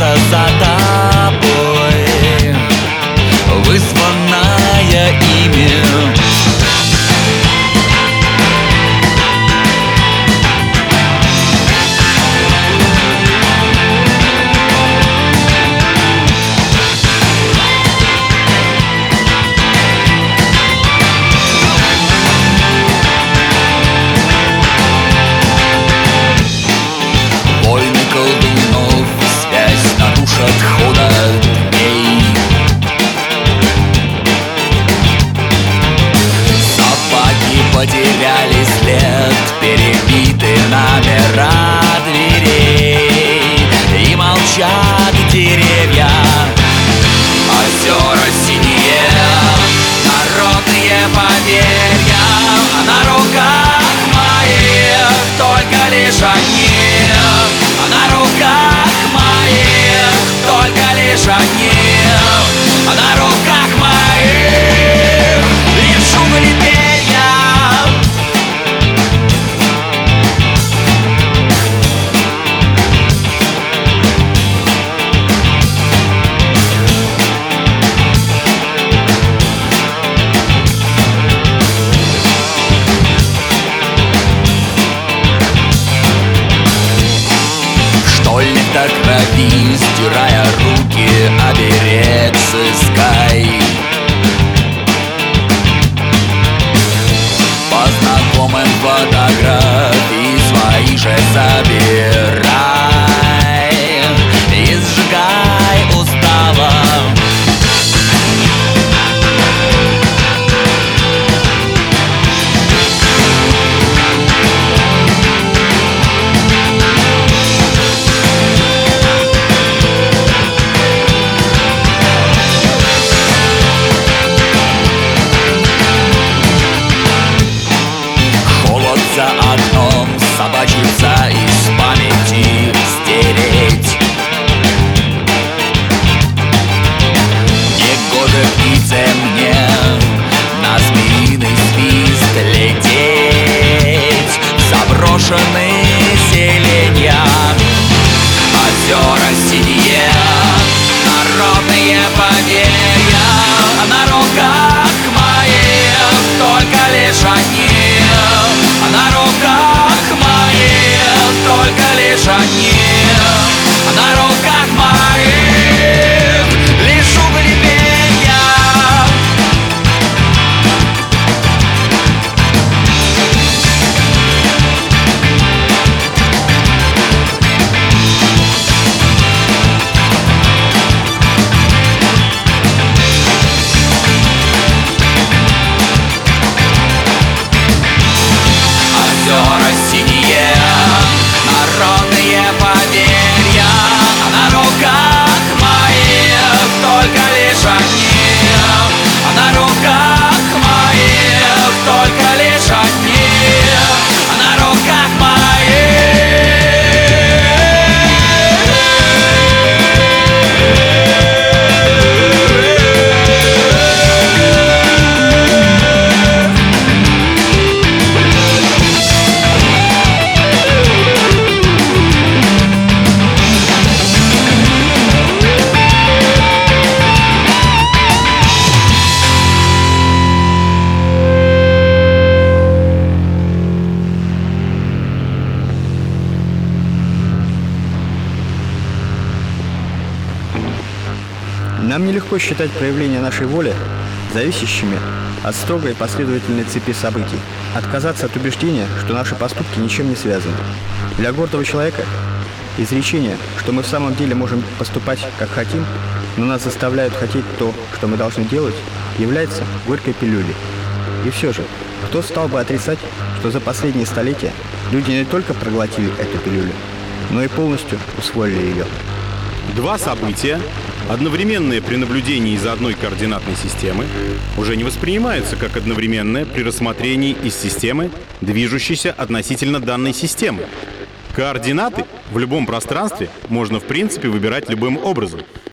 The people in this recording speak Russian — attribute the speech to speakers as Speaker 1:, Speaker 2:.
Speaker 1: гонятся за тобой, вызванная ими. Колдунов связь нарушат хода дней. Собаки потеряли след, перебиты номера дверей, и молчат деревья. Озера синие, народные поверья, а на руках моих только лишь они. А на руках моих только лишь они. А на руках моих лишь угли перья. Школьник до крови, стирая руки, оберег сыскай. По знакомым фотографии свои же забирай и сжигай устава. За окном собачиться из памяти стереть. Негоже птице мне на змеиный свист лететь в заброшенные селенья. Озера синие, народные поверья, а на руках моих только лишь они. А на руках моих только лишь они. А на руках моих лишь угли перья. Озера синие, народные поверья, а на руках моих только лишь они. А на руках моих только лишь они. А на руках моих.
Speaker 2: Нам нелегко считать проявления нашей воли зависящими от строгой последовательной цепи событий. Отказаться от убеждения, что наши поступки ничем не связаны. Для гордого человека изречение, что мы в самом деле можем поступать, как хотим, но нас заставляют хотеть то, что мы должны делать, является горькой пилюлей. И все же, кто стал бы отрицать, что за последние столетия люди не только проглотили эту пилюлю, но и полностью усвоили ее.
Speaker 3: Два события, одновременные при наблюдении из одной координатной системы, уже не воспринимаются как одновременные при рассмотрении из системы, движущейся относительно данной системы. Координаты в любом пространстве можно в принципе выбирать любым образом.